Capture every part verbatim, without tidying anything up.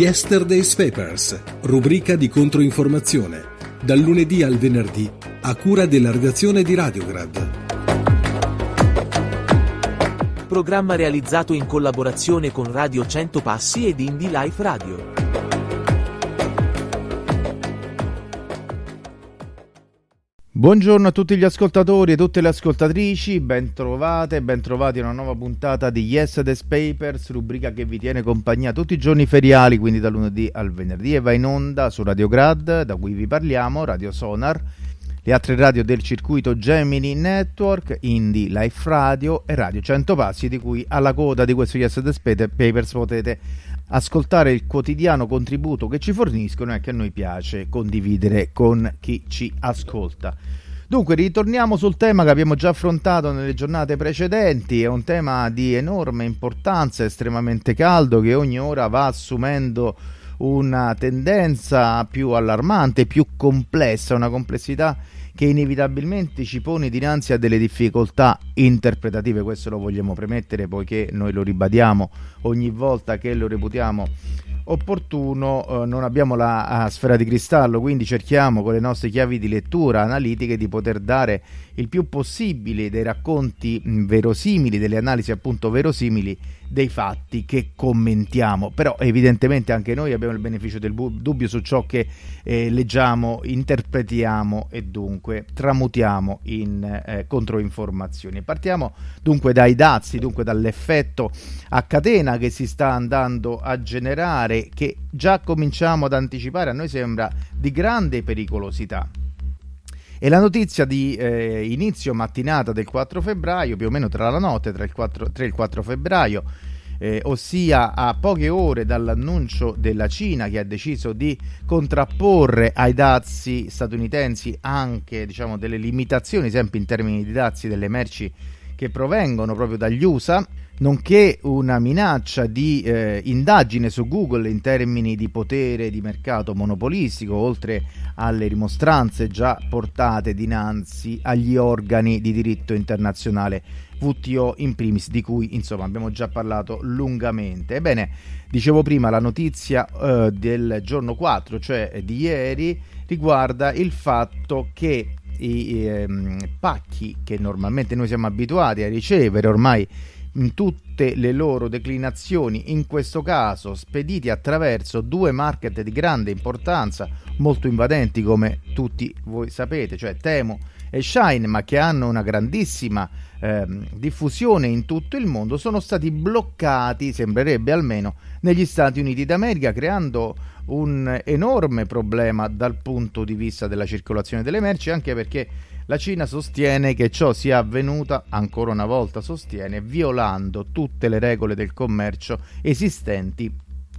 Yesterday's Papers, rubrica di controinformazione, dal lunedì al venerdì, a cura della redazione di Radiograd. Programma realizzato in collaborazione con Radio cento Passi ed Indie Life Radio. Buongiorno a tutti gli ascoltatori e tutte le ascoltatrici, ben trovate, ben trovati a una nuova puntata di Yesterday's Papers, rubrica che vi tiene compagnia tutti i giorni feriali, quindi dal lunedì al venerdì, e va in onda su Radiograd, da cui vi parliamo, Radio Sonar, le altre radio del circuito Gemini Network, Indie Life Radio e Radio cento Passi, di cui alla coda di questo Yesterday's Papers potete ascoltare il quotidiano contributo che ci forniscono e che a noi piace condividere con chi ci ascolta. Dunque, ritorniamo sul tema che abbiamo già affrontato nelle giornate precedenti. È un tema di enorme importanza, estremamente caldo, che ogni ora va assumendo una tendenza più allarmante, più complessa, una complessità che inevitabilmente ci pone dinanzi a delle difficoltà interpretative. Questo lo vogliamo premettere, poiché noi lo ribadiamo ogni volta che lo reputiamo opportuno. Eh, non abbiamo la uh, sfera di cristallo, quindi cerchiamo con le nostre chiavi di lettura analitiche di poter dare il più possibile dei racconti mh, verosimili, delle analisi appunto verosimili dei fatti che commentiamo. Però evidentemente anche noi abbiamo il beneficio del bu- dubbio su ciò che eh, leggiamo, interpretiamo e dunque tramutiamo in eh, controinformazioni. Partiamo dunque dai dazi, dunque dall'effetto a catena che si sta andando a generare, che già cominciamo ad anticipare, a noi sembra di grande pericolosità. E la notizia di eh, inizio mattinata del quattro febbraio, più o meno tra la notte, tra il quattro, tra il quattro febbraio, eh, ossia a poche ore dall'annuncio della Cina, che ha deciso di contrapporre ai dazi statunitensi anche, diciamo, delle limitazioni, sempre in termini di dazi, delle merci che provengono proprio dagli U S A, nonché una minaccia di eh, indagine su Google in termini di potere di mercato monopolistico, oltre alle rimostranze già portate dinanzi agli organi di diritto internazionale, W T O in primis, di cui insomma abbiamo già parlato lungamente. Ebbene, dicevo prima, la notizia eh, del giorno quattro, cioè di ieri, riguarda il fatto che i ehm, pacchi che normalmente noi siamo abituati a ricevere ormai in tutte le loro declinazioni, in questo caso spediti attraverso due market di grande importanza, molto invadenti come tutti voi sapete, cioè Temu e Shein, ma che hanno una grandissima eh, diffusione in tutto il mondo, sono stati bloccati, sembrerebbe almeno, negli Stati Uniti d'America, creando un enorme problema dal punto di vista della circolazione delle merci, anche perché la Cina sostiene che ciò sia avvenuta, ancora una volta sostiene, violando tutte le regole del commercio esistenti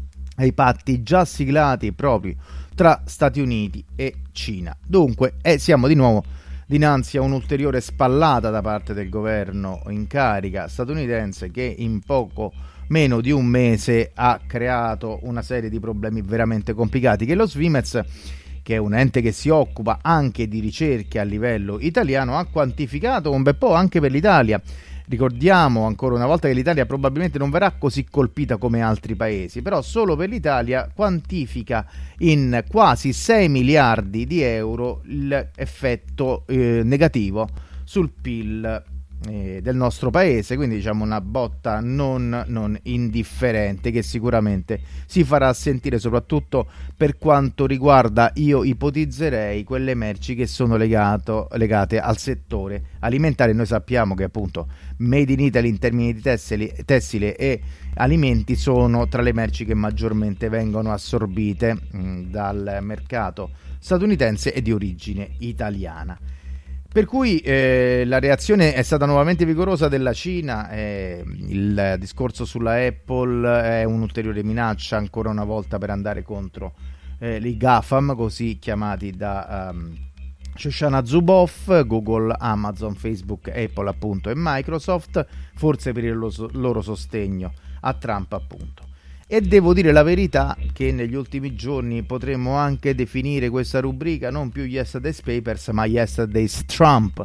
ai patti già siglati proprio tra Stati Uniti e Cina. Dunque eh, siamo di nuovo dinanzi a un'ulteriore spallata da parte del governo in carica statunitense, che in poco meno di un mese ha creato una serie di problemi veramente complicati, che lo Svimez, che è un ente che si occupa anche di ricerche a livello italiano, ha quantificato un bel po' anche per l'Italia. Ricordiamo ancora una volta che l'Italia probabilmente non verrà così colpita come altri paesi, però solo per l'Italia quantifica in quasi sei miliardi di euro l'effetto eh, negativo sul P I L eh, del nostro paese, quindi diciamo una botta non, non indifferente, che sicuramente si farà sentire soprattutto per quanto riguarda, io ipotizzerei, quelle merci che sono legato, legate al settore alimentare. Noi sappiamo che appunto Made in Italy in termini di tessili, tessile e alimenti sono tra le merci che maggiormente vengono assorbite mh, dal mercato statunitense e di origine italiana. Per cui eh, la reazione è stata nuovamente vigorosa della Cina. Eh, il discorso sulla Apple è un'ulteriore minaccia ancora una volta per andare contro eh, i GAFAM, così chiamati da um, Shoshana Zuboff, Google, Amazon, Facebook, Apple appunto e Microsoft, forse per il loro, loro sostegno a Trump appunto. E devo dire la verità che negli ultimi giorni potremmo anche definire questa rubrica non più Yesterday's Papers ma Yesterday's Trump,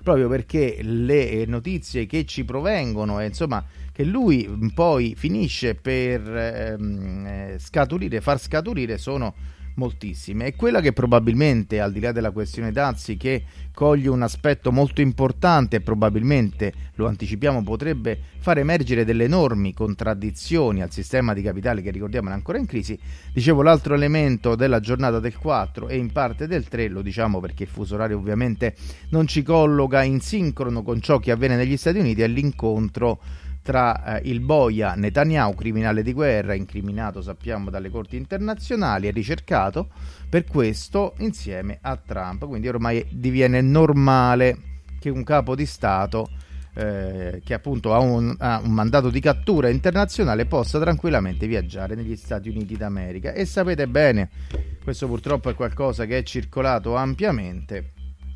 proprio perché le notizie che ci provengono e insomma che lui poi finisce per ehm, scaturire, far scaturire sono moltissime. E quella che probabilmente, al di là della questione dazi, che coglie un aspetto molto importante e probabilmente, lo anticipiamo, potrebbe far emergere delle enormi contraddizioni al sistema di capitali che, ricordiamo, è ancora in crisi. Dicevo, l'altro elemento della giornata del quattro e in parte del tre, lo diciamo perché il fuso orario ovviamente non ci colloca in sincrono con ciò che avviene negli Stati Uniti, è l'incontro tra eh, il boia Netanyahu, criminale di guerra, incriminato sappiamo dalle corti internazionali e ricercato per questo, insieme a Trump. Quindi ormai diviene normale che un capo di Stato eh, che appunto ha un, ha un mandato di cattura internazionale possa tranquillamente viaggiare negli Stati Uniti d'America. E sapete bene, questo purtroppo è qualcosa che è circolato ampiamente,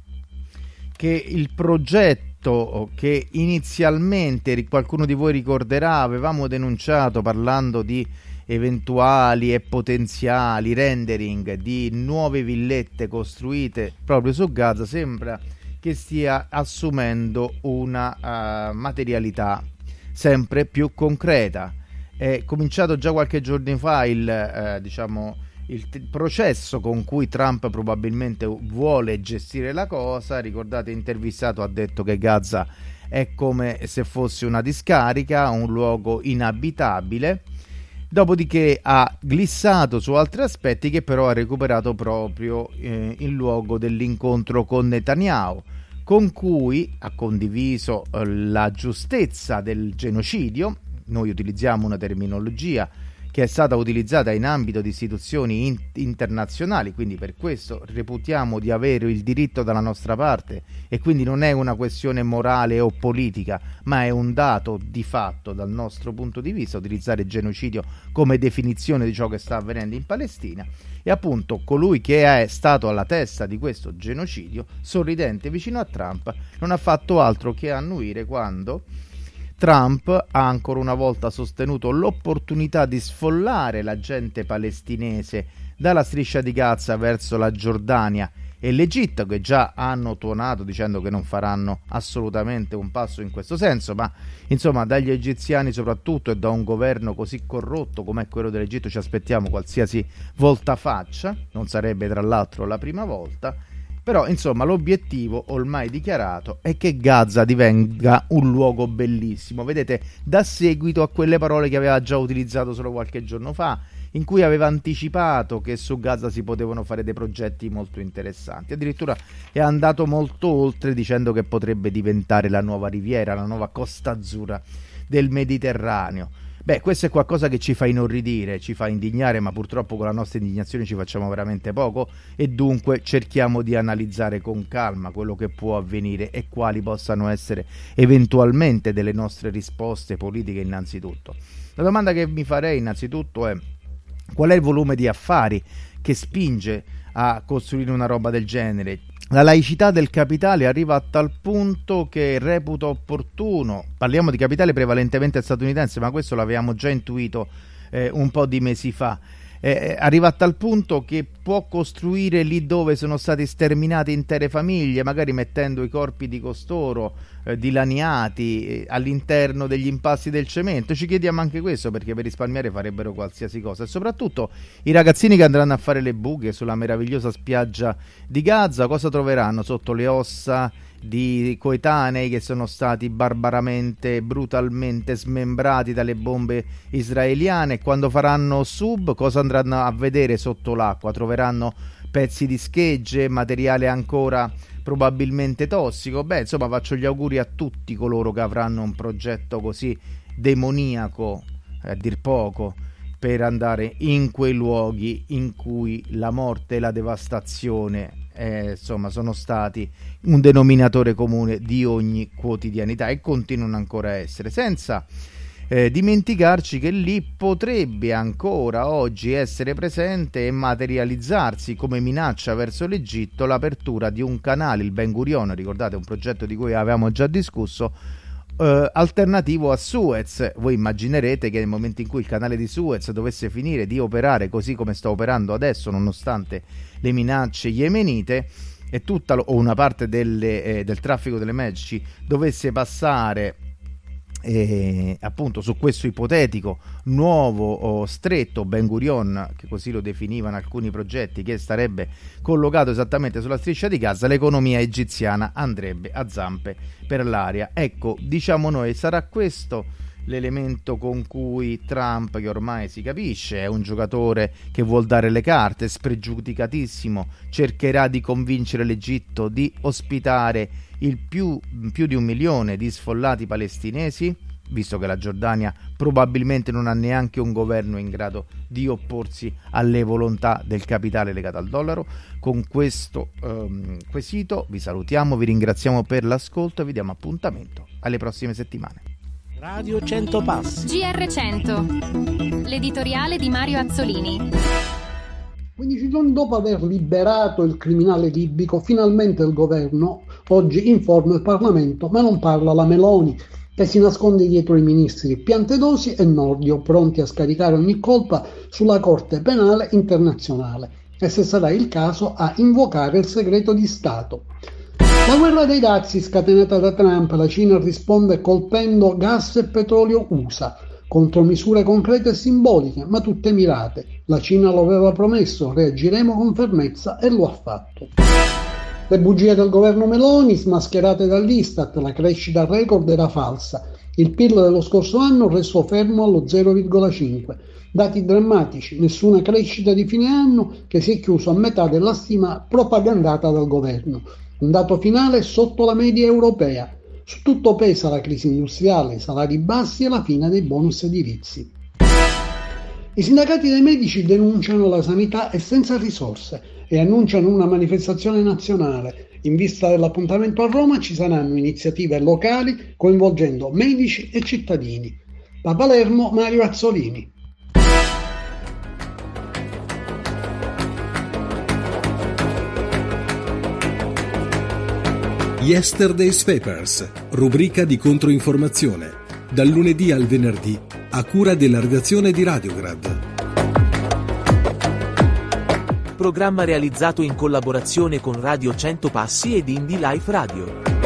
che il progetto che inizialmente, qualcuno di voi ricorderà, avevamo denunciato parlando di eventuali e potenziali rendering di nuove villette costruite proprio su Gaza, sembra che stia assumendo una uh, materialità sempre più concreta. È cominciato già qualche giorno fa il uh, diciamo il t- processo con cui Trump probabilmente vuole gestire la cosa. Ricordate, intervistato, ha detto che Gaza è come se fosse una discarica, un luogo inabitabile. Dopodiché ha glissato su altri aspetti che però ha recuperato proprio eh, in luogo dell'incontro con Netanyahu, con cui ha condiviso eh, la giustezza del genocidio. Noi utilizziamo una terminologia che è stata utilizzata in ambito di istituzioni in- internazionali, quindi per questo reputiamo di avere il diritto dalla nostra parte, e quindi non è una questione morale o politica, ma è un dato di fatto dal nostro punto di vista utilizzare genocidio come definizione di ciò che sta avvenendo in Palestina. E appunto colui che è stato alla testa di questo genocidio, sorridente vicino a Trump, non ha fatto altro che annuire quando Trump ha ancora una volta sostenuto l'opportunità di sfollare la gente palestinese dalla striscia di Gaza verso la Giordania e l'Egitto, che già hanno tuonato dicendo che non faranno assolutamente un passo in questo senso, ma insomma dagli egiziani soprattutto e da un governo così corrotto come quello dell'Egitto ci aspettiamo qualsiasi voltafaccia, non sarebbe tra l'altro la prima volta. Però insomma l'obiettivo ormai dichiarato è che Gaza divenga un luogo bellissimo. Vedete, dà seguito a quelle parole che aveva già utilizzato solo qualche giorno fa, in cui aveva anticipato che su Gaza si potevano fare dei progetti molto interessanti. Addirittura è andato molto oltre, dicendo che potrebbe diventare la nuova riviera, la nuova Costa Azzurra del Mediterraneo. Beh, questo è qualcosa che ci fa inorridire, ci fa indignare, ma purtroppo con la nostra indignazione ci facciamo veramente poco, e dunque cerchiamo di analizzare con calma quello che può avvenire e quali possano essere eventualmente delle nostre risposte politiche innanzitutto. La domanda che mi farei innanzitutto è: qual è il volume di affari che spinge a costruire una roba del genere? La laicità del capitale arriva a tal punto che reputa opportuno, parliamo di capitale prevalentemente statunitense, ma questo l'avevamo già intuito eh, un po' di mesi fa, eh, arriva a tal punto che può costruire lì dove sono state sterminate intere famiglie, magari mettendo i corpi di costoro eh, dilaniati eh, all'interno degli impasti del cemento. Ci chiediamo anche questo, perché per risparmiare farebbero qualsiasi cosa. E soprattutto i ragazzini che andranno a fare le buche sulla meravigliosa spiaggia di Gaza cosa troveranno sotto le ossa di coetanei che sono stati barbaramente, brutalmente smembrati dalle bombe israeliane? Quando faranno sub, cosa andranno a vedere sotto l'acqua? Troveranno pezzi di schegge, materiale ancora probabilmente tossico. Beh, insomma, faccio gli auguri a tutti coloro che avranno un progetto così demoniaco, a dir poco, per andare in quei luoghi in cui la morte e la devastazione eh, insomma sono stati un denominatore comune di ogni quotidianità e continuano ancora a essere, senza eh, dimenticarci che lì potrebbe ancora oggi essere presente e materializzarsi come minaccia verso l'Egitto l'apertura di un canale, il Ben Gurion, ricordate, un progetto di cui avevamo già discusso, Uh, alternativo a Suez. Voi immaginerete che nel momento in cui il canale di Suez dovesse finire di operare così come sta operando adesso, nonostante le minacce yemenite, e tutta o una parte delle, eh, del traffico delle merci dovesse passare eh, appunto su questo ipotetico nuovo oh, stretto Ben Gurion, che così lo definivano alcuni progetti, che sarebbe collocato esattamente sulla striscia di Gaza, l'economia egiziana andrebbe a zampe per l'aria. Ecco, diciamo noi, sarà questo l'elemento con cui Trump, che ormai si capisce è un giocatore che vuol dare le carte, spregiudicatissimo, cercherà di convincere l'Egitto di ospitare il più, più di un milione di sfollati palestinesi, visto che la Giordania probabilmente non ha neanche un governo in grado di opporsi alle volontà del capitale legato al dollaro. Con questo um, quesito vi salutiamo, vi ringraziamo per l'ascolto e vi diamo appuntamento alle prossime settimane. Radio cento Passi. G R cento, l'editoriale di Mario Azzolini. quindici giorni dopo aver liberato il criminale libico, finalmente il governo oggi informa il Parlamento, ma non parla la Meloni, che si nasconde dietro i ministri Piantedosi e Nordio, pronti a scaricare ogni colpa sulla Corte Penale Internazionale e, se sarà il caso, a invocare il segreto di Stato. La guerra dei dazi scatenata da Trump, la Cina risponde colpendo gas e petrolio U S A, contro misure concrete e simboliche, ma tutte mirate. La Cina lo aveva promesso, reagiremo con fermezza e lo ha fatto. Le bugie del governo Meloni, smascherate dall'Istat, la crescita record era falsa. Il P I L dello scorso anno resto fermo allo zero virgola cinque. Dati drammatici, nessuna crescita di fine anno, che si è chiuso a metà della stima propagandata dal governo. Un dato finale sotto la media europea. Su tutto pesa la crisi industriale, i salari bassi e la fine dei bonus edilizi. I sindacati dei medici denunciano la sanità è senza risorse e annunciano una manifestazione nazionale. In vista dell'appuntamento a Roma ci saranno iniziative locali coinvolgendo medici e cittadini. Da Palermo, Mario Azzolini. Yesterday's Papers, rubrica di controinformazione, dal lunedì al venerdì, a cura della redazione di Radiograd. Programma realizzato in collaborazione con Radio cento Passi ed Indie Life Radio.